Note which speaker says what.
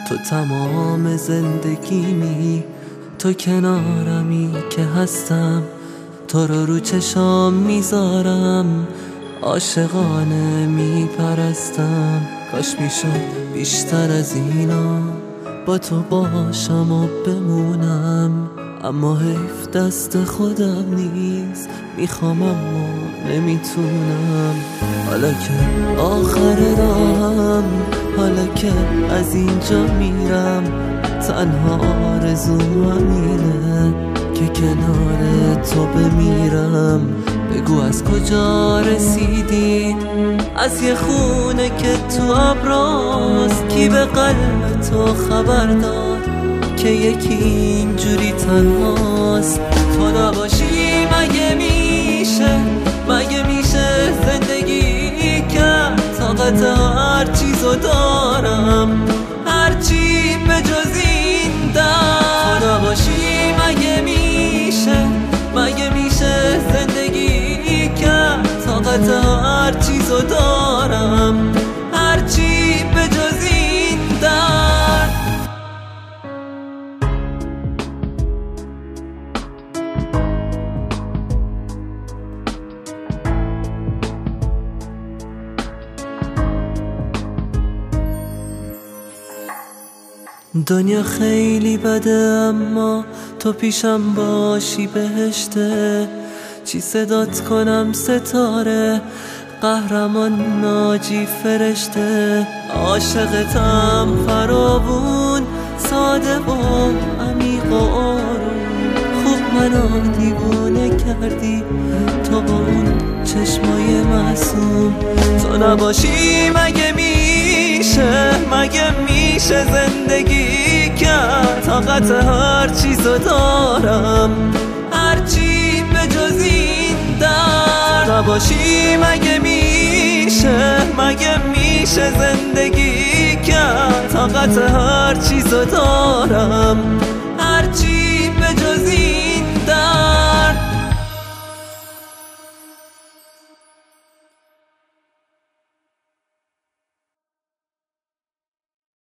Speaker 1: تو تمام زندگیمی، تو کنارمی که هستم، تو رو چشام میذارم، عاشقانه میپرستم. کاش میشد بیشتر از اینا با تو باشم و بمونم، اما حیف دست خودم نیست، میخوام اما نمیتونم. حالا که آخر راهم، حالا که از اینجا میرم، تنها آرزوم همینه که کنار تو بمیرم. بگو از کجا رسیدی، از یه خونه که تو ابراست، کی به قلب تو خبر داد که یکی اینجوری تنهاست. تو نباشی مگه میشه زندگی کرد؟ طاقت هر چیزو دارم، هرچی به جز این درد. تو نباشی مگه میشه زندگی کرد؟ طاقت هر چیزو دارم، هرچی به جز این درد. دنیا خیلی بده اما تو پیشم باشی بهشته. چی صدات کنم ستاره، قهرمان ناجی فرشته. عاشقتم فراوون، ساده و عمیق و آروم. خوب منو دیوونه کردی تو با اون چشمای معصوم. تو نباشی مگه میشه زندگی کرد؟ طاقت هر چیزو دارم، هرچی به جز این درد. نباشی مگه میشه زندگی کرد؟ طاقت هر چیزو دارم،